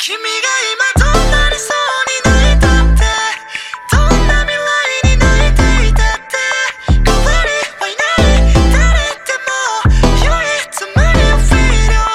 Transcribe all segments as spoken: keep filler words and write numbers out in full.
君が今どんな理想に泣いたってどんな未来に泣いていたって変わりはいない誰でも唯一無二 Feel your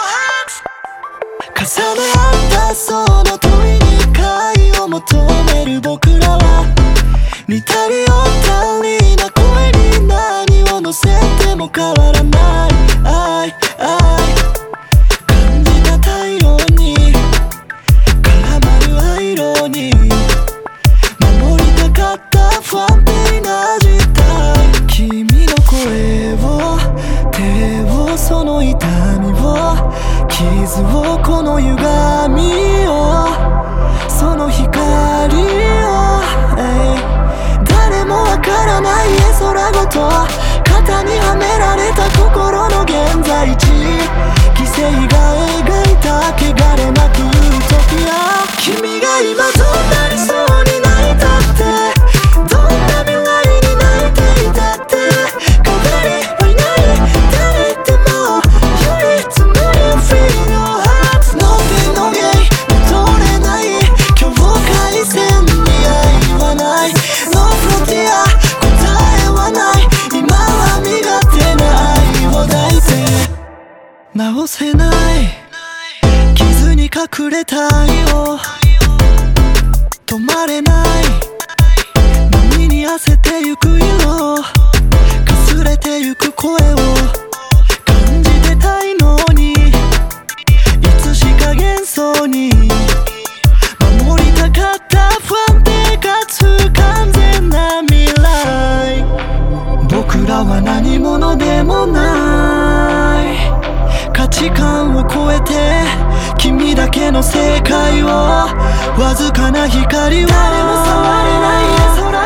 heart 重ね合ったその問いに解を求める僕らは似たり寄ったりな声に何を乗せても変わらない愛愛感じた太陽に絡まる灰色に守りたかった不安定な事態君の声を手をその痛みを傷をこの歪みをその光を、hey誰もわからない絵空ごと肩にはめられた心の現在地犠牲が描いた汚れなくユートピア君が今どんな理想に泣いたってどんな未来に泣いていたって変わりはいない誰でも唯一無二 Feel your heart No pain no gain 戻れない境界線に愛はないNo frontier 答えはない今は身勝手な愛を抱いて直せない傷に隠れた愛を止まれない波に焦ってゆく色かすれてゆく声を感じてたいのにいつしか幻想に守りたかった不安定かつ完全な未来僕らは何者でもない価値観を超えて君だけの世界をわずかな光を誰も触れない絵空